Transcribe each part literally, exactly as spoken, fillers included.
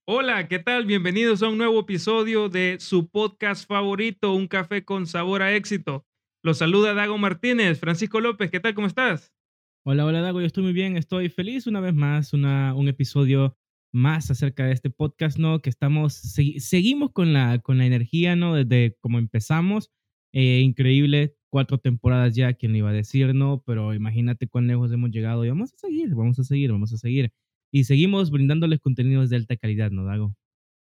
Hola, ¿qué tal? Bienvenidos a un nuevo episodio de su podcast favorito, Un café con sabor a éxito. Los saluda Dago Martínez. Francisco López, ¿qué tal? ¿Cómo estás? Hola, hola Dago, yo estoy muy bien, estoy feliz una vez más, una, un episodio más acerca de este podcast, ¿no? Que estamos, segui- seguimos con la, con la energía, ¿no? Desde como empezamos, eh, increíble, cuatro temporadas ya, quién le iba a decir, ¿no? Pero imagínate cuán lejos hemos llegado y vamos a seguir, vamos a seguir, vamos a seguir. Y seguimos brindándoles contenidos de alta calidad, ¿no, Dago?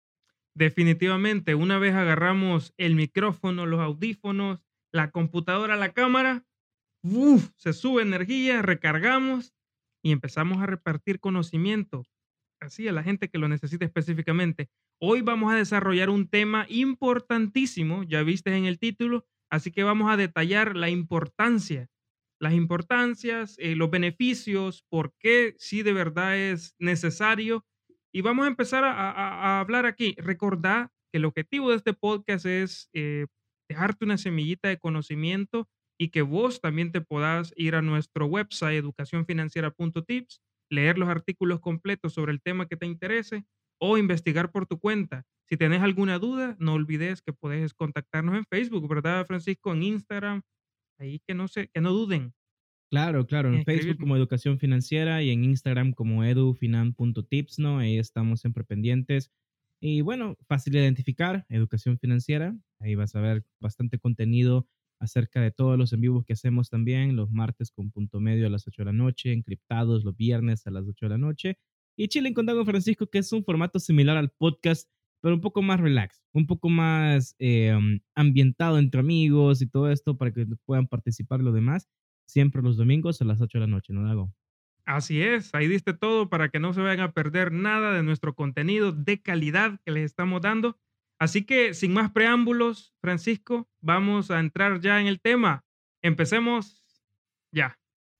Definitivamente, una vez agarramos el micrófono, los audífonos, la computadora, la cámara, ¡uf! Se sube energía, recargamos y empezamos a repartir conocimiento, así a la gente que lo necesita específicamente. Hoy vamos a desarrollar un tema importantísimo, ya viste en el título, así que vamos a detallar la importancia, las importancias, eh, los beneficios, por qué sí de verdad es necesario. Y vamos a empezar a, a- a hablar aquí. Recordá que el objetivo de este podcast es eh, dejarte una semillita de conocimiento y que vos también te puedas ir a nuestro website educación financiera punto tips, leer los artículos completos sobre el tema que te interese o investigar por tu cuenta. Si tenés alguna duda, no olvides que puedes contactarnos en Facebook, ¿verdad, Francisco? En Instagram, ahí que no se, que no duden Claro, claro, en en Facebook escribirnos. como Educación Financiera y en Instagram como edufinan punto tips, ¿no? Ahí estamos siempre pendientes. Y bueno, fácil de identificar, Educación Financiera. Ahí vas a ver bastante contenido acerca de todos los en vivos que hacemos también, los martes con punto medio a las ocho de la noche, encriptados los viernes a las ocho de la noche. Y Chile con Dago Francisco, que es un formato similar al podcast, pero un poco más relax, un poco más eh, ambientado entre amigos y todo esto para que puedan participar los demás siempre los domingos a las ocho de la noche, ¿no, Dago? Así es, ahí diste todo para que no se vayan a perder nada de nuestro contenido de calidad que les estamos dando. Así que sin más preámbulos, Francisco, vamos a entrar ya en el tema. Empecemos ya.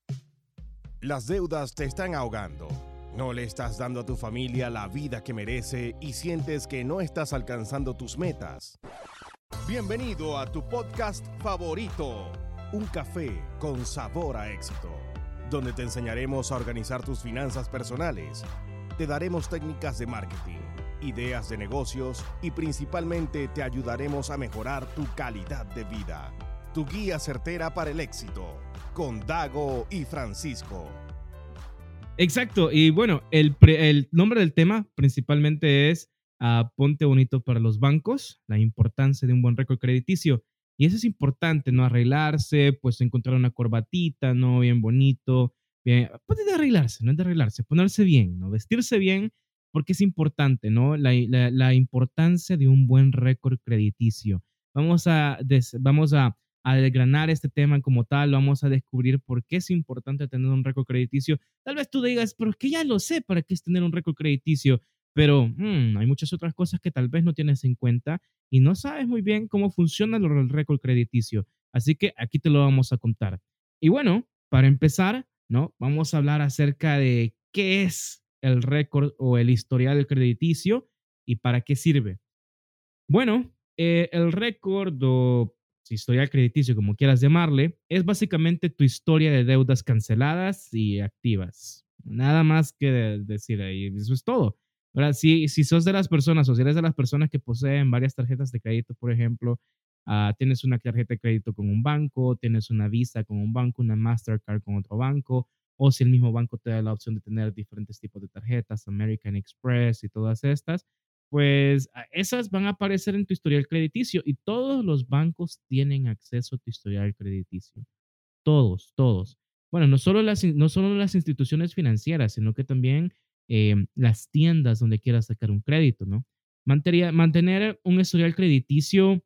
Las deudas te están ahogando. No le estás dando a tu familia la vida que merece y sientes que no estás alcanzando tus metas. Bienvenido a tu podcast favorito, Un café con sabor a éxito, donde te enseñaremos a organizar tus finanzas personales. Te daremos técnicas de marketing, ideas de negocios y principalmente te ayudaremos a mejorar tu calidad de vida. Tu guía certera para el éxito, con Dago y Francisco. Exacto, y bueno, el, pre- el nombre del tema principalmente es ah, Ponte bonito para los bancos, la importancia de un buen récord crediticio. Y eso es importante, ¿no? Arreglarse, pues encontrar una corbatita, ¿no? Bien bonito, bien, pues es de arreglarse, no es de arreglarse, ponerse bien, ¿no? Vestirse bien, porque es importante, ¿no? La, la, la importancia de un buen récord crediticio. Vamos a, des- vamos a, a desgranar este tema como tal, vamos a descubrir por qué es importante tener un récord crediticio. Tal vez tú digas, pero es que ya lo sé para qué es tener un récord crediticio, pero hmm, hay muchas otras cosas que tal vez no tienes en cuenta y no sabes muy bien cómo funciona el récord crediticio. Así que aquí te lo vamos a contar. Y bueno, para empezar, ¿no? Vamos a hablar acerca de qué es el récord o el historial crediticio y para qué sirve. Bueno, eh, el récord o historial crediticio, como quieras llamarle, es básicamente tu historia de deudas canceladas y activas. Nada más que de- decir ahí, eso es todo. Ahora, si, si sos de las personas o si eres de las personas que poseen varias tarjetas de crédito, por ejemplo, ah, tienes una tarjeta de crédito con un banco, tienes una Visa con un banco, una Mastercard con otro banco, o si el mismo banco te da la opción de tener diferentes tipos de tarjetas, American Express y todas estas, pues a- esas van a aparecer en tu historial crediticio y todos los bancos tienen acceso a tu historial crediticio. Todos, todos. Bueno, no solo las, in- no solo las instituciones financieras, sino que también eh, las tiendas donde quieras sacar un crédito, ¿no? Mantería- mantener un historial crediticio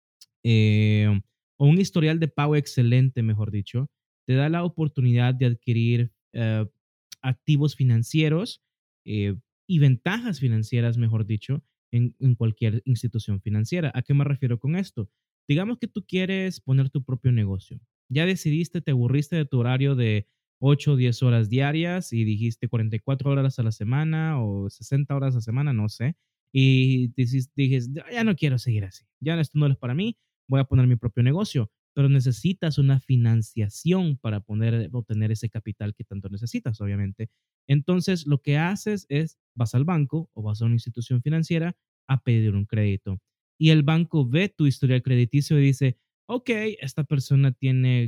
eh, o un historial de pago excelente, mejor dicho, te da la oportunidad de adquirir eh, activos financieros eh, y ventajas financieras, mejor dicho, en, en cualquier institución financiera. ¿A qué me refiero con esto? Digamos que tú quieres poner tu propio negocio. Ya decidiste, te aburriste de tu horario de ocho o diez horas diarias y dijiste cuarenta y cuatro horas a la semana o sesenta horas a la semana, no sé. Y dices, dices, ya no quiero seguir así, ya esto no es para mí, voy a poner mi propio negocio. pero necesitas una financiación para poder obtener ese capital que tanto necesitas, obviamente. Entonces, lo que haces es, vas al banco o vas a una institución financiera a pedir un crédito. Y el banco ve tu historial crediticio y dice, ok, esta persona tiene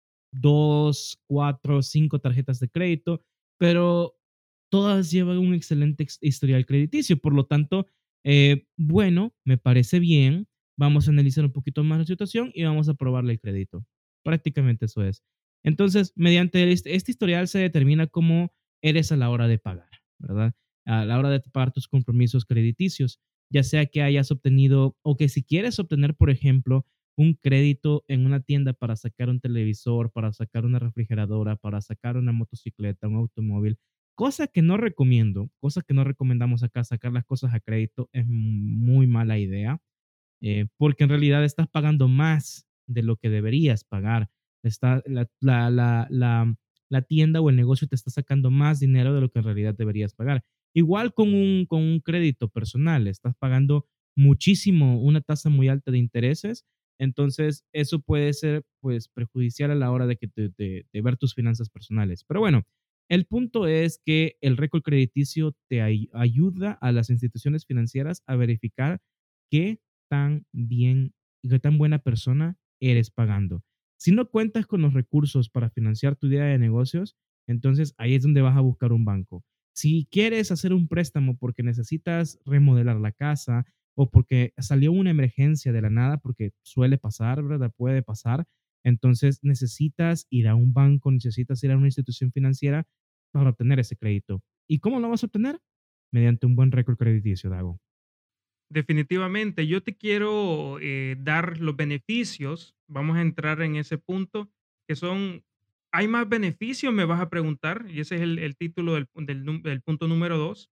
dos, cuatro, cinco tarjetas de crédito, pero todas llevan un excelente historial crediticio. Por lo tanto, eh, bueno, me parece bien. Vamos a analizar un poquito más la situación y vamos a aprobarle el crédito. Prácticamente eso es. Entonces, mediante este, este historial se determina cómo eres a la hora de pagar, ¿verdad? A la hora de pagar tus compromisos crediticios, ya sea que hayas obtenido o que si quieres obtener, por ejemplo, un crédito en una tienda para sacar un televisor, para sacar una refrigeradora, para sacar una motocicleta, un automóvil, cosa que no recomiendo, cosa que no recomendamos acá, sacar las cosas a crédito es muy mala idea, eh, porque en realidad estás pagando más de lo que deberías pagar. Está, la, la, la, la, la tienda o el negocio te está sacando más dinero de lo que en realidad deberías pagar. Igual con un, con un crédito personal, estás pagando muchísimo, una tasa muy alta de intereses. Entonces, eso puede ser pues perjudicial a la hora de, que te, de, de ver tus finanzas personales. Pero bueno, el punto es que el récord crediticio te ay- ayuda a las instituciones financieras a verificar qué tan bien y qué tan buena persona eres pagando. Si no cuentas con los recursos para financiar tu idea de negocios, entonces ahí es donde vas a buscar un banco. Si quieres hacer un préstamo porque necesitas remodelar la casa o porque salió una emergencia de la nada, porque suele pasar, ¿verdad? Puede pasar. Entonces necesitas ir a un banco, necesitas ir a una institución financiera para obtener ese crédito. ¿Y cómo lo vas a obtener? Mediante un buen récord crediticio, Dago. Definitivamente, yo te quiero eh, dar los beneficios, vamos a entrar en ese punto, que son, ¿hay más beneficios? Me vas a preguntar, y ese es el, el título del, del num- del punto número dos.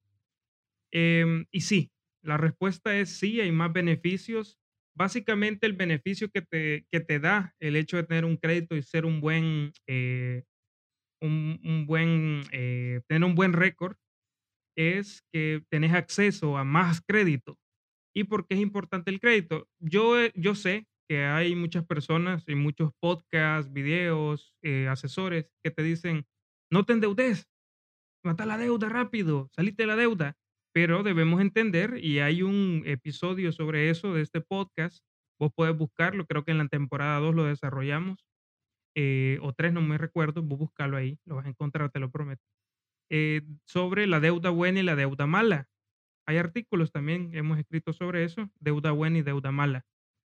Em, y sí, la respuesta es sí, hay más beneficios. Básicamente el beneficio que te, que te da el hecho de tener un crédito y ser un buen, eh, un, un buen, eh, tener un buen récord es que tenés acceso a más crédito. ¿Y por qué es importante el crédito? Yo, eh, yo sé que hay muchas personas y muchos podcasts, videos, eh, asesores que te dicen, no te endeudes, mata la deuda rápido, salite de la deuda. Pero debemos entender, y hay un episodio sobre eso de este podcast, vos puedes buscarlo, creo que en la temporada dos lo desarrollamos, eh, o tres, no me recuerdo, vos buscarlo ahí, lo vas a encontrar, te lo prometo, eh, sobre la deuda buena y la deuda mala. Hay artículos también, hemos escrito sobre eso, deuda buena y deuda mala.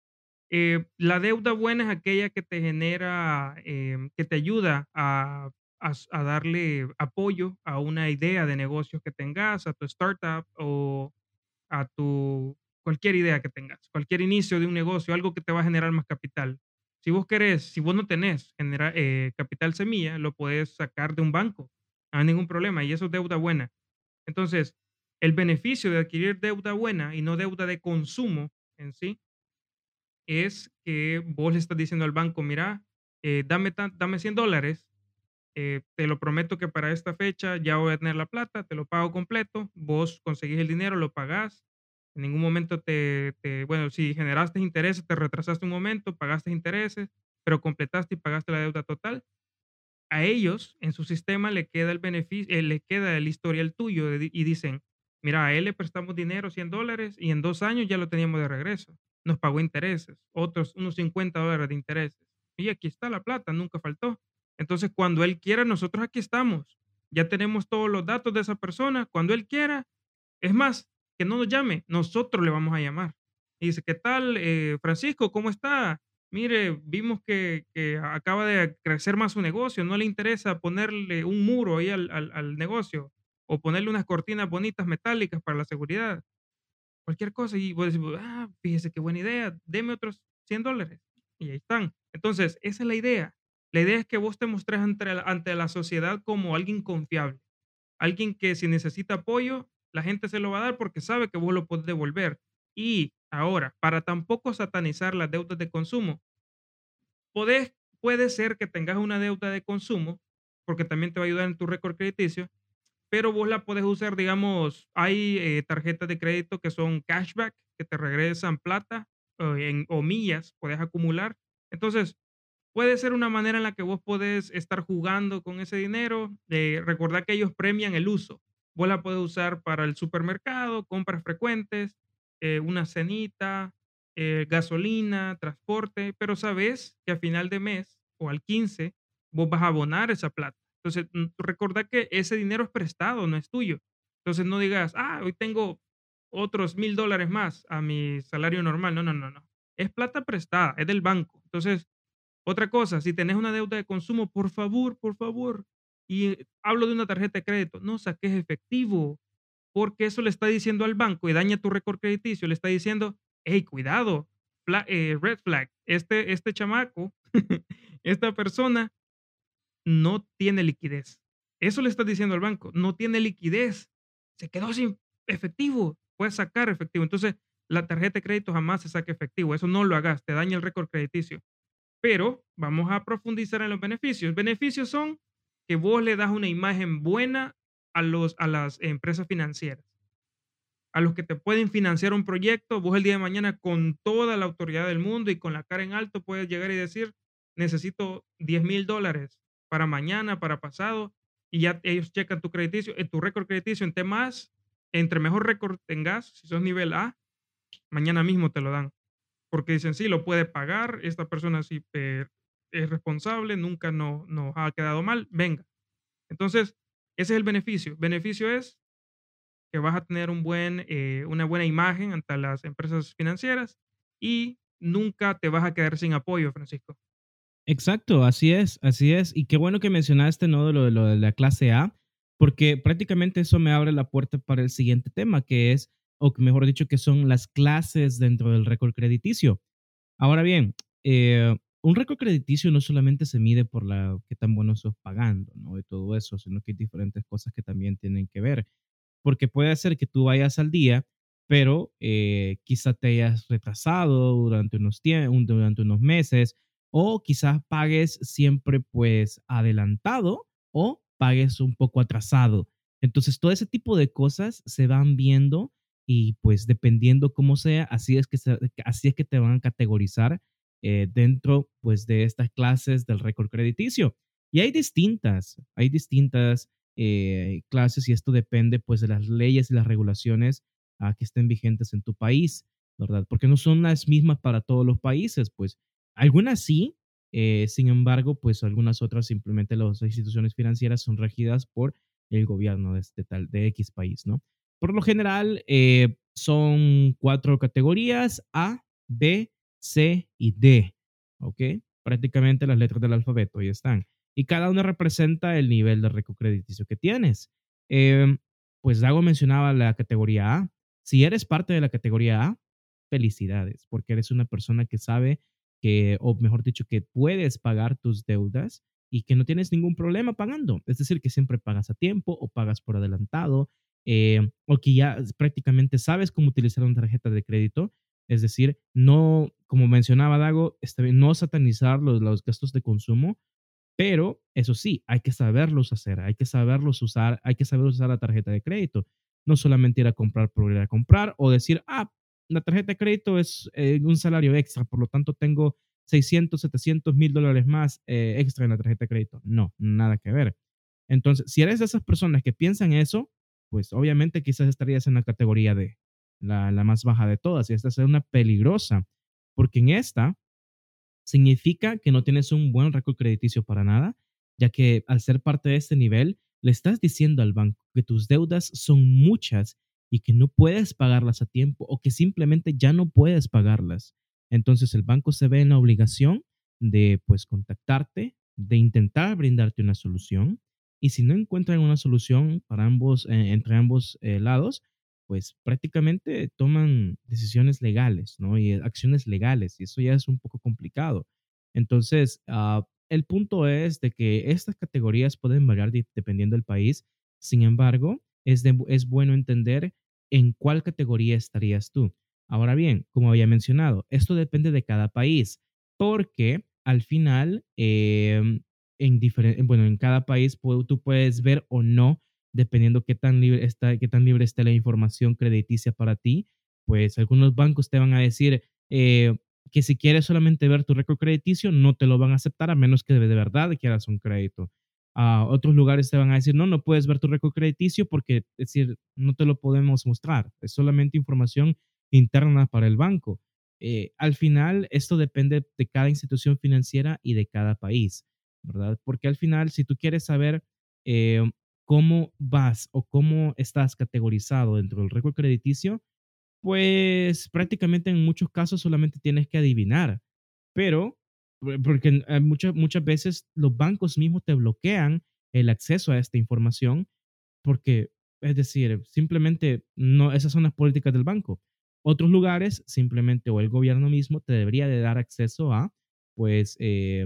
Eh, la deuda buena es aquella que te genera, em, que te ayuda a, a s- a darle apoyo a una idea de negocios que tengas, a tu startup o a tu cualquier idea que tengas, cualquier inicio de un negocio, algo que te va a generar más capital. Si vos querés, si vos no tenés genera- eh, capital semilla, lo puedes sacar de un banco, no hay ningún problema, y eso es deuda buena. Entonces, el beneficio de adquirir deuda buena y no deuda de consumo en sí es que vos le estás diciendo al banco, mira, eh, dame, tan- dame cien dólares, eh, te lo prometo que para esta fecha ya voy a tener la plata, te lo pago completo, vos conseguís el dinero, lo pagás, en ningún momento te, te- bueno, si generaste intereses, te retrasaste un momento, pagaste intereses, pero completaste y pagaste la deuda total, a ellos en su sistema le queda el beneficio, eh, le queda el historial tuyo de di- y dicen, mira, a él le prestamos dinero, cien dólares, y en dos años ya lo teníamos de regreso. Nos pagó intereses, otros unos cincuenta dólares de intereses. Y aquí está la plata, nunca faltó. Entonces, cuando él quiera, nosotros aquí estamos. Ya tenemos todos los datos de esa persona. Cuando él quiera, es más, que no nos llame, nosotros le vamos a llamar. Y dice, ¿qué tal, eh, Francisco? ¿Cómo está? Mire, vimos que, que acaba de crecer más su negocio, no le interesa ponerle un muro ahí al, al- al negocio o ponerle unas cortinas bonitas metálicas para la seguridad, cualquier cosa. Y vos decís, ah, fíjese qué buena idea, deme otros cien dólares. Y ahí están. Entonces, esa es la idea. La idea es que vos te mostres ante la, ante la sociedad como alguien confiable, alguien que si necesita apoyo, la gente se lo va a dar porque sabe que vos lo podés devolver. Y ahora, para tampoco satanizar las deudas de consumo, podés, puede ser que tengas una deuda de consumo, porque también te va a ayudar en tu récord crediticio, pero vos la podés usar, digamos, hay eh, tarjetas de crédito que son cashback, que te regresan plata eh, en, o millas, puedes acumular. Entonces, puede ser una manera en la que vos podés estar jugando con ese dinero. Eh, recordá que ellos premian el uso. Vos la puedes usar para el supermercado, compras frecuentes, eh, una cenita, eh, gasolina, transporte, pero sabes que a final de mes o al quince vos vas a abonar esa plata. Entonces, mm, recordá que ese dinero es prestado, no es tuyo. Entonces, no digas, ah, hoy tengo otros mil dólares más a mi salario normal. No, no, no, no. Es plata prestada, es del banco. Entonces, otra cosa, si tenés una deuda de consumo, por favor, por favor, y hablo de una tarjeta de crédito, no saques efectivo, porque eso le está diciendo al banco y daña tu récord crediticio, le está diciendo, hey, cuidado, fla- eh, red flag, este, este chamaco, esta persona no tiene liquidez. Eso le estás diciendo al banco, no tiene liquidez, se quedó sin efectivo, puedes sacar efectivo. Entonces, la tarjeta de crédito jamás se saca efectivo, eso no lo hagas, te daña el récord crediticio. Pero vamos a profundizar en los beneficios. Beneficios son que vos le das una imagen buena a, los, a las empresas financieras, a los que te pueden financiar un proyecto. Vos el día de mañana con toda la autoridad del mundo y con la cara en alto puedes llegar y decir, necesito diez mil dólares para mañana, para pasado, y ya ellos checan tu crediticio, eh, tu récord crediticio. En temas, entre mejor récord tengas, si sos nivel A, mañana mismo te lo dan. Porque dicen, sí, lo puede pagar, esta persona sí eh, es responsable, nunca no, nos ha quedado mal, venga. Entonces, ese es el beneficio. Beneficio es que vas a tener un buen, eh, una buena imagen ante las empresas financieras y nunca te vas a quedar sin apoyo, Francisco. Exacto, así es, así es. Y qué bueno que mencionaste, ¿no? De lo, de lo de la clase A, porque prácticamente eso me abre la puerta para el siguiente tema, que es, o que mejor dicho, que son las clases dentro del récord crediticio. Ahora bien, eh, un récord crediticio no solamente se mide por la qué tan bueno sos pagando, ¿no? Y todo eso, sino que hay diferentes cosas que también tienen que ver. Porque puede ser que tú vayas al día, pero eh, quizá te hayas retrasado durante unos, tie- un- durante unos meses, o quizás pagues siempre pues adelantado o pagues un poco atrasado. Entonces, todo ese tipo de cosas se van viendo y pues dependiendo cómo sea, así es que, se- así es que te van a categorizar eh, dentro pues de estas clases del récord crediticio. Y hay distintas, hay distintas eh, clases y esto depende pues de las leyes y las regulaciones ah, que estén vigentes en tu país, ¿verdad? Porque no son las mismas para todos los países, pues algunas sí, eh, sin embargo, pues algunas otras simplemente las instituciones financieras son regidas por el gobierno de, este tal, de X país, ¿no? Por lo general, eh, son cuatro categorías: A, B, C y D, ¿ok? Prácticamente las letras del alfabeto, ahí están. Y cada una representa el nivel de récord crediticio que tienes. Eh, pues Dago mencionaba la categoría A. Si eres parte de la categoría A, felicidades, porque eres una persona que sabe que, o mejor dicho, que puedes pagar tus deudas y que no tienes ningún problema pagando. Es decir, que siempre pagas a tiempo o pagas por adelantado, eh, o que ya prácticamente sabes cómo utilizar una tarjeta de crédito. Es decir, no, como mencionaba Dago, está bien, no satanizar los, los gastos de consumo, pero eso sí, hay que saberlos hacer, hay que saberlos usar, hay que saber usar la tarjeta de crédito. No solamente ir a comprar por ir a comprar o decir, ah, la tarjeta de crédito es eh, un salario extra, por lo tanto tengo seiscientos, setecientos mil dólares más eh, extra en la tarjeta de crédito. No, nada que ver. Entonces, si eres de esas personas que piensan eso, pues obviamente quizás estarías en la categoría de la, la más baja de todas y esta es una peligrosa, porque en esta significa que no tienes un buen récord crediticio para nada, ya que al ser parte de este nivel, le estás diciendo al banco que tus deudas son muchas y que no puedes pagarlas a tiempo o que simplemente ya no puedes pagarlas. Entonces el banco se ve en la obligación de pues contactarte, de intentar brindarte una solución y si no encuentran una solución para ambos, eh, entre ambos eh, lados, pues prácticamente toman decisiones legales, ¿no? Y acciones legales, y eso ya es un poco complicado. Entonces, uh, el punto es de que estas categorías pueden variar de, dependiendo del país. Sin embargo, es, de, es bueno entender en cuál categoría estarías tú. Ahora bien, como había mencionado, esto depende de cada país, porque al final, eh, en, diferente, bueno, en cada país tú puedes ver o no dependiendo qué tan libre está, qué tan libre esté la información crediticia para ti, pues algunos bancos te van a decir, eh, que si quieres solamente ver tu récord crediticio, no te lo van a aceptar a menos que de, de verdad quieras un crédito. A otros lugares te van a decir, no, no puedes ver tu récord crediticio porque, es decir, no te lo podemos mostrar. Es solamente información interna para el banco. Eh, al final, esto depende de cada institución financiera y de cada país, ¿verdad? Porque al final, si tú quieres saber eh, cómo vas o cómo estás categorizado dentro del récord crediticio, pues prácticamente en muchos casos solamente tienes que adivinar, pero por- porque eh, muchas, muchas veces los bancos mismos te bloquean el acceso a esta información porque, es decir, simplemente no, esas son las políticas del banco. Otros lugares, simplemente, o el gobierno mismo te debería de dar acceso a, pues, eh,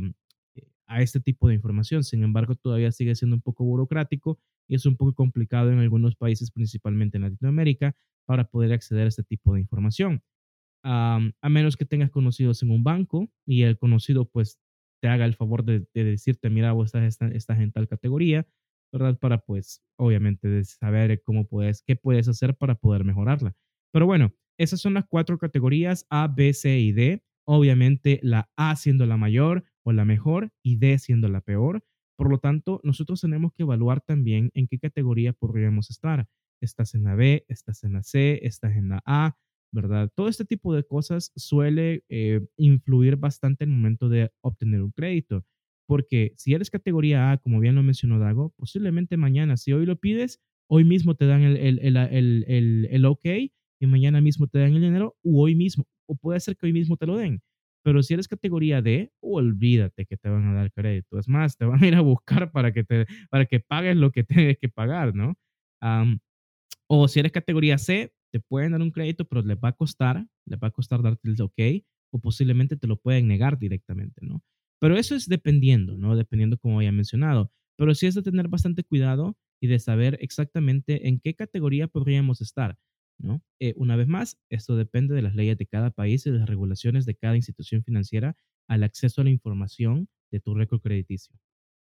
a este tipo de información. Sin embargo, todavía sigue siendo un poco burocrático y es un poco complicado en algunos países, principalmente en Latinoamérica, para poder acceder a este tipo de información. Am, a menos que tengas conocidos en un banco y el conocido pues te haga el favor de, de decirte, mira, vos estás, estás, estás en tal categoría, ¿verdad? Para pues obviamente de saber cómo puedes, qué puedes hacer para poder mejorarla. Pero bueno, esas son las cuatro categorías A, B, C y D. Obviamente la A siendo la mayor o la mejor y D siendo la peor. Por lo tanto, nosotros tenemos que evaluar también en qué categoría podríamos estar. Estás en la B, estás en la C, estás en la A, ¿verdad? Todo este tipo de cosas suele eh, influir bastante en el momento de obtener un crédito, porque si eres categoría A, como bien lo mencionó Dago, posiblemente mañana, si hoy lo pides, hoy mismo te dan el, el, el, el, el, el OK y mañana mismo te dan el dinero, o hoy mismo, o puede ser que hoy mismo te lo den. Pero si eres categoría D, olvídate que te van a dar crédito. Es más, te van a ir a buscar para que, te, para que pagues lo que tienes que pagar, ¿no? Um, o si eres categoría C, te pueden dar un crédito, pero les va a costar, les va a costar darte el OK, o posiblemente te lo pueden negar directamente, ¿no? Pero eso es dependiendo, ¿no? Dependiendo como había mencionado. Pero sí es de tener bastante cuidado y de saber exactamente en qué categoría podríamos estar, ¿no? Eh, una vez más, esto depende de las leyes de cada país y de las regulaciones de cada institución financiera al acceso a la información de tu récord crediticio.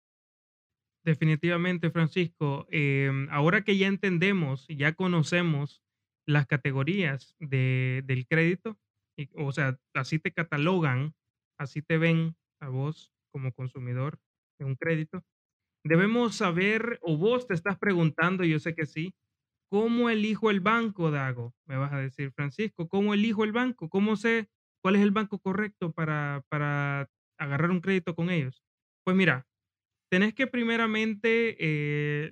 Definitivamente, Francisco. Em, ahora que ya entendemos, ya conocemos las categorías de, del crédito, y- o sea, así te catalogan, así te ven a vos como consumidor de un crédito. Debemos saber, o vos te estás preguntando, yo sé que sí, ¿cómo elijo el banco, Dago? Me vas a decir, Francisco, ¿cómo elijo el banco? ¿Cómo sé cuál es el banco correcto para, para agarrar un crédito con ellos? Pues mira, tenés que primeramente eh,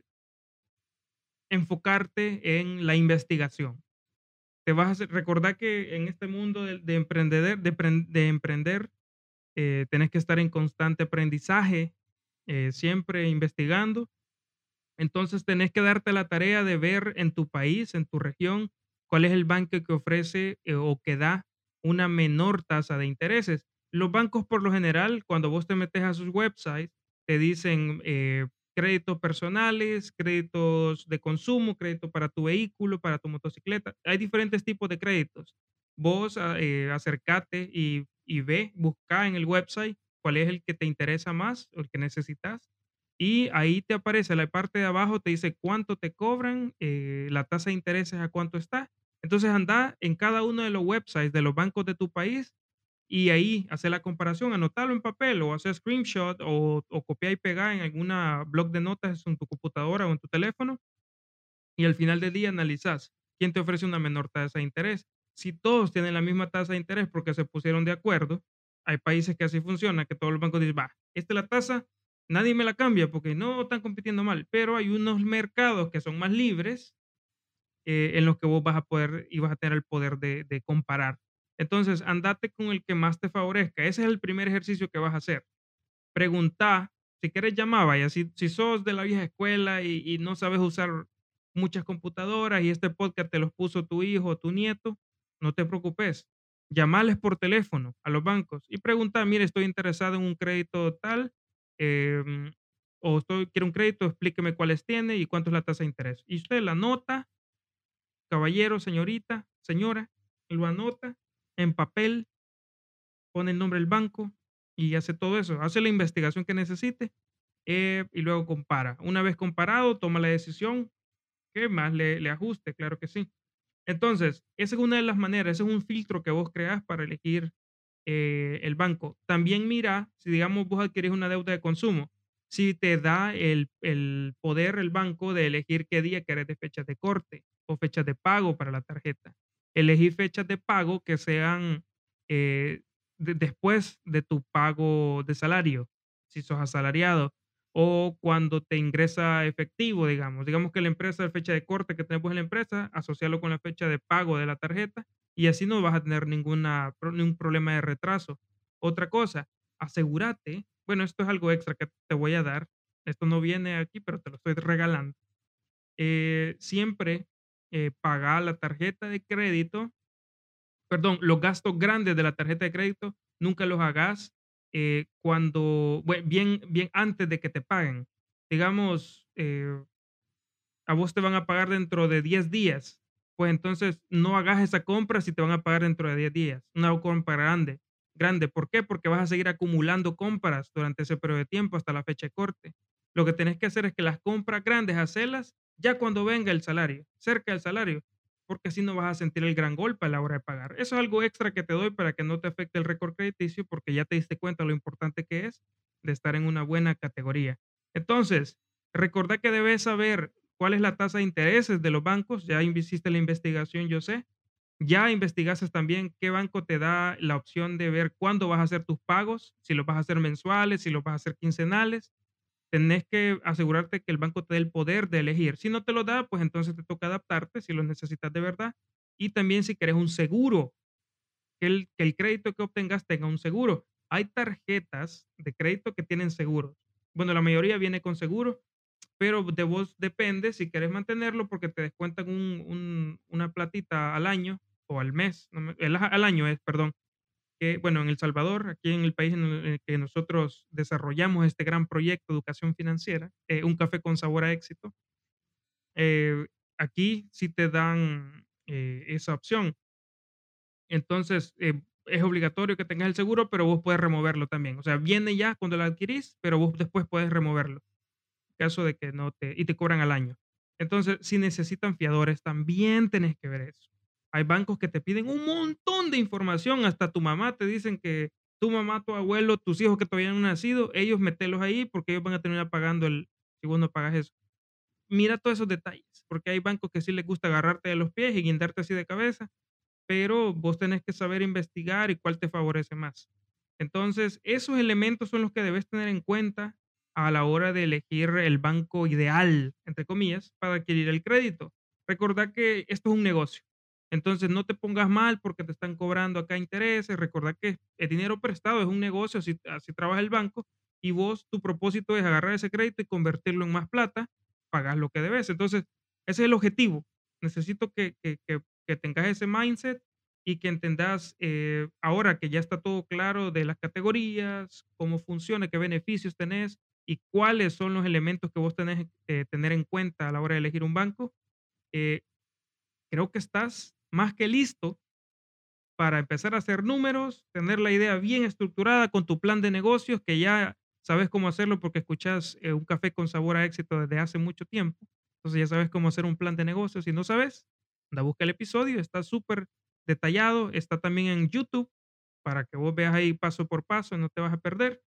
enfocarte en la investigación. Te vas a hacer- recordar que en este mundo de, de emprender, de, pren- de emprender, eh, tenés que estar en constante aprendizaje, eh, siempre investigando. Entonces tenés que darte la tarea de ver en tu país, en tu región, cuál es el banco que ofrece eh, o que da una menor tasa de intereses. Los bancos por lo general, cuando vos te metes a sus websites, te dicen eh, créditos personales, créditos de consumo, crédito para tu vehículo, para tu motocicleta. Hay diferentes tipos de créditos. Vos ah, eh, acercate y, y ve, busca en el website cuál es el que te interesa más o el que necesitas y ahí te aparece la parte de abajo, te dice cuánto te cobran, eh, la tasa de intereses a cuánto está. Entonces anda en cada uno de los websites de los bancos de tu país y ahí hacer la comparación, anotarlo en papel o hacer screenshot o, o copiar y pegar en alguna blog de notas en tu computadora o en tu teléfono y al final del día analizas quién te ofrece una menor tasa de interés. Si todos tienen la misma tasa de interés porque se pusieron de acuerdo, hay países que así funciona, que todos los bancos dicen, va, esta es la tasa, nadie me la cambia porque no están compitiendo mal, pero hay unos mercados que son más libres eh, en los que vos vas a poder y vas a tener el poder de, de comparar. Entonces, andate con el que más te favorezca. Ese es el primer ejercicio que vas a hacer. Preguntá, si quieres llamar, vaya, si, si sos de la vieja escuela y, y no sabes usar muchas computadoras y este podcast te los puso tu hijo o tu nieto, no te preocupes. Llamarles por teléfono a los bancos y preguntar, mire, estoy interesado en un crédito tal, em, o estoy, quiero un crédito, explíqueme cuáles tiene y cuánto es la tasa de interés. Y usted la nota, caballero, señorita, señora, lo anota en papel, pone el nombre del banco y hace todo eso, hace la investigación que necesite eh, y luego compara. Una vez comparado, toma la decisión que más le, le ajuste, claro que sí. Entonces, esa es una de las maneras, ese es un filtro que vos creás para elegir eh, el banco. También mira, si digamos vos adquirís una deuda de consumo, si te da el, el poder el banco de elegir qué día querés de fechas de corte o fechas de pago para la tarjeta. Elegí fechas de pago que sean eh, de- después de tu pago de salario, si sos asalariado, o cuando te ingresa efectivo, digamos. Digamos que la empresa, la fecha de corte que tenemos en la empresa, asociarlo con la fecha de pago de la tarjeta y así no vas a tener ninguna, pro- ningún problema de retraso. Otra cosa, asegúrate, bueno, esto es algo extra que te voy a dar, esto no viene aquí, pero te lo estoy regalando. Eh, siempre eh, paga la tarjeta de crédito, perdón, los gastos grandes de la tarjeta de crédito, nunca los hagas eh, cuando, bue- bien, bien antes de que te paguen. Digamos, eh, a vos te van a pagar dentro de diez días, pues entonces no hagas esa compra si te van a pagar dentro de diez días. Una compra grande, grande. ¿Por qué? Porque vas a seguir acumulando compras durante ese periodo de tiempo hasta la fecha de corte. Lo que tenés que hacer es que las compras grandes, hacerlas ya cuando venga el salario, cerca del salario, porque así no vas a sentir el gran golpe a la hora de pagar. Eso es algo extra que te doy para que no te afecte el récord crediticio, porque ya te diste cuenta lo importante que es de estar en una buena categoría. Entonces, recordá que debes saber cuál es la tasa de intereses de los bancos. Ya hiciste la investigación, yo sé. Ya investigaste también qué banco te da la opción de ver cuándo vas a hacer tus pagos, si los vas a hacer mensuales, si los vas a hacer quincenales. Tenés que asegurarte que el banco te dé el poder de elegir. Si no te lo da, pues entonces te toca adaptarte si lo necesitas de verdad. Y también si querés un seguro, que el, que el crédito que obtengas tenga un seguro. Hay tarjetas de crédito que tienen seguros. Bueno, la mayoría viene con seguro, pero de vos depende si quieres mantenerlo porque te descuentan un, un- una platita al año o al mes, no me- el- al año es, perdón, que bueno, en El Salvador, aquí en el país en el que nosotros desarrollamos este gran proyecto de educación financiera, eh, un café con sabor a éxito, eh, aquí sí te dan eh, esa opción. Entonces, eh, es obligatorio que tengas el seguro, pero vos puedes removerlo también. O sea, viene ya cuando lo adquirís, pero vos después puedes removerlo caso de que no te y te cobran al año. Entonces, si necesitan fiadores, también tenés que ver eso. Hay bancos que te piden un montón de información, hasta tu mamá te dicen que tu mamá, tu abuelo, tus hijos que todavía no han nacido, ellos metelos ahí porque ellos van a terminar pagando el si vos no pagas eso. Mira todos esos detalles, porque hay bancos que sí les gusta agarrarte de los pies y guindarte así de cabeza, pero vos tenés que saber investigar y cuál te favorece más. Entonces, esos elementos son los que debes tener en cuenta a la hora de elegir el banco ideal, entre comillas, para adquirir el crédito. Recordá que esto es un negocio. Entonces, no te pongas mal porque te están cobrando acá intereses. Recordá que el dinero prestado es un negocio, así, así trabaja el banco, y vos, tu propósito es agarrar ese crédito y convertirlo en más plata, pagas lo que debes. Entonces, ese es el objetivo. Necesito que, que, que que tengas ese mindset y que entendas eh, ahora que ya está todo claro de las categorías, cómo funciona, qué beneficios tenés y cuáles son los elementos que vos tenés que tener en cuenta a la hora de elegir un banco, eh, creo que estás más que listo para empezar a hacer números, tener la idea bien estructurada con tu plan de negocios, que ya sabes cómo hacerlo porque escuchas eh, un café con sabor a éxito desde hace mucho tiempo. Entonces ya sabes cómo hacer un plan de negocios. Si no sabes, anda, busca el episodio, está súper detallado, está también en YouTube para que vos veas ahí paso por paso, no te vas a perder.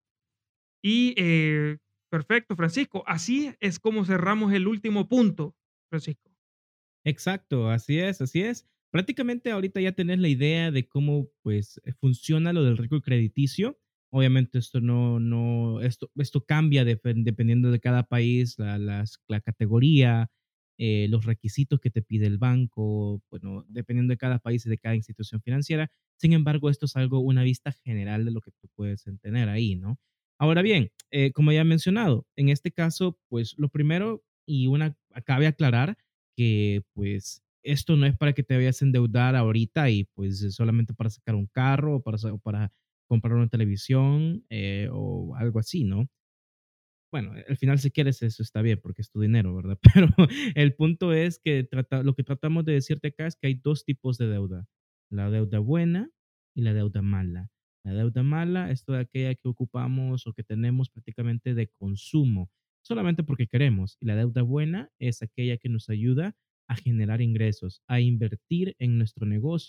Y eh, perfecto, Francisco. Así es como cerramos el último punto, Francisco. Exacto, así es, así es. Prácticamente ahorita ya tenés la idea de cómo pues eh, funciona lo del récord crediticio. Obviamente esto no, no, esto, esto cambia de- dependiendo de cada país, la, las- la categoría, eh, los requisitos que te pide el banco, bueno, dependiendo de cada país y de cada institución financiera. Sin embargo, esto es algo, una vista general de lo que tú puedes tener ahí, ¿no? Ahora bien, eh, como ya he mencionado, en este caso, pues lo primero y una, cabe aclarar que pues esto no es para que te vayas a endeudar ahorita y pues solamente para sacar un carro o para, sa- o para comprar una televisión eh, o algo así, ¿no? Bueno, al final si quieres eso está bien porque es tu dinero, ¿verdad? Pero el punto es que trata, lo que tratamos de decirte acá es que hay dos tipos de deuda, la deuda buena y la deuda mala. La deuda mala es toda aquella que ocupamos o que tenemos prácticamente de consumo, solamente porque queremos. Y la deuda buena es aquella que nos ayuda a generar ingresos, a invertir en nuestro negocio.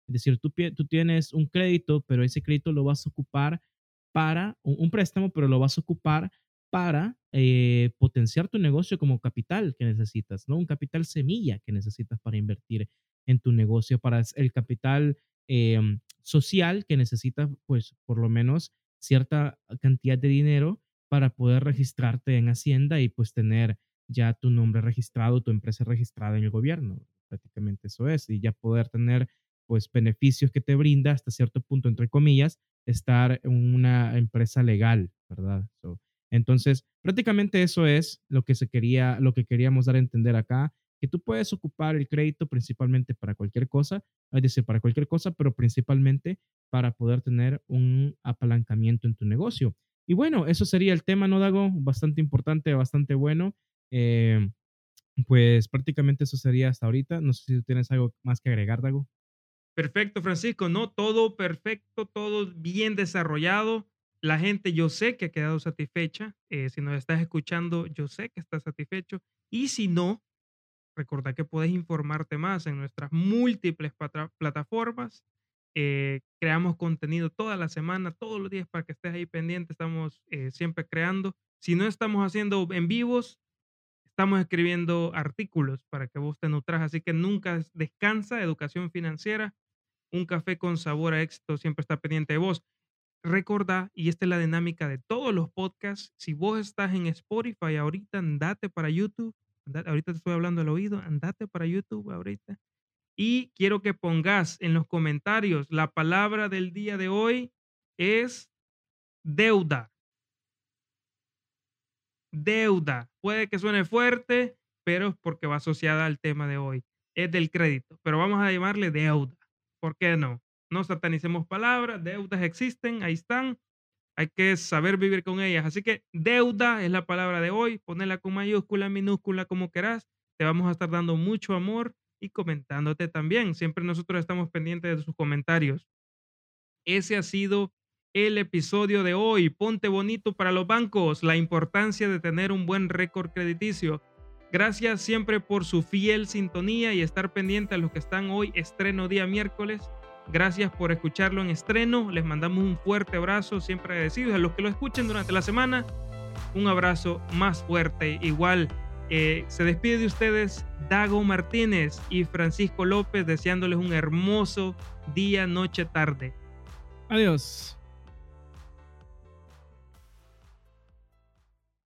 Es decir, tú, tú tienes un crédito, pero ese crédito lo vas a ocupar para un, un préstamo, pero lo vas a ocupar para eh, potenciar tu negocio como capital que necesitas, ¿no? Un capital semilla que necesitas para invertir en tu negocio, para el capital eh, social que necesitas, pues, por lo menos cierta cantidad de dinero para poder registrarte en Hacienda y pues tener ya tu nombre registrado, tu empresa registrada en el gobierno. Prácticamente eso es, y ya poder tener pues beneficios que te brinda hasta cierto punto, entre comillas, estar en una empresa legal, ¿verdad? So, entonces, prácticamente eso es lo que se quería, lo que queríamos dar a entender acá, que tú puedes ocupar el crédito principalmente para cualquier cosa, es decir, para cualquier cosa, pero principalmente para poder tener un apalancamiento en tu negocio. Y bueno, eso sería el tema, ¿no, Dago? Bastante importante, bastante bueno. Eh, pues prácticamente eso sería hasta ahorita. No sé si tú tienes algo más que agregar, Dago. Perfecto, Francisco. No, todo perfecto, todo bien desarrollado. La gente, yo sé que ha quedado satisfecha. Eh, si nos estás escuchando, yo sé que estás satisfecho. Y si no, recordá que puedes informarte más en nuestras múltiples patra- plataformas. Eh, creamos contenido toda la semana, todos los días para que estés ahí pendiente. Estamos eh, siempre creando. Si no estamos haciendo en vivos, estamos escribiendo artículos para que vos te nutras. Así que nunca descansa. Educación financiera, un café con sabor a éxito, siempre está pendiente de vos. Recordá, y esta es la dinámica de todos los podcasts, si vos estás en Spotify ahorita, andate para YouTube. Andate, ahorita te estoy hablando al oído, andate para YouTube ahorita. Y quiero que pongas en los comentarios, la palabra del día de hoy es deuda. Deuda. Puede que suene fuerte, pero es porque va asociada al tema de hoy. Es del crédito, pero vamos a llamarle deuda. ¿Por qué no? No satanicemos palabras, deudas existen, ahí están. Hay que saber vivir con ellas. Así que deuda es la palabra de hoy. Ponela con mayúscula, minúscula, como querás. Te vamos a estar dando mucho amor y comentándote también. Siempre nosotros estamos pendientes de sus comentarios. Ese ha sido el episodio de hoy. Ponte bonito para los bancos. La importancia de tener un buen récord crediticio. Gracias siempre por su fiel sintonía y estar pendiente a los que están hoy estreno día miércoles. Gracias por escucharlo en estreno. Les mandamos un fuerte abrazo, siempre agradecidos. A los que lo escuchen durante la semana, un abrazo más fuerte. Igual, eh, se despide de ustedes Dago Martínez y Francisco López, deseándoles un hermoso día, noche, tarde. Adiós.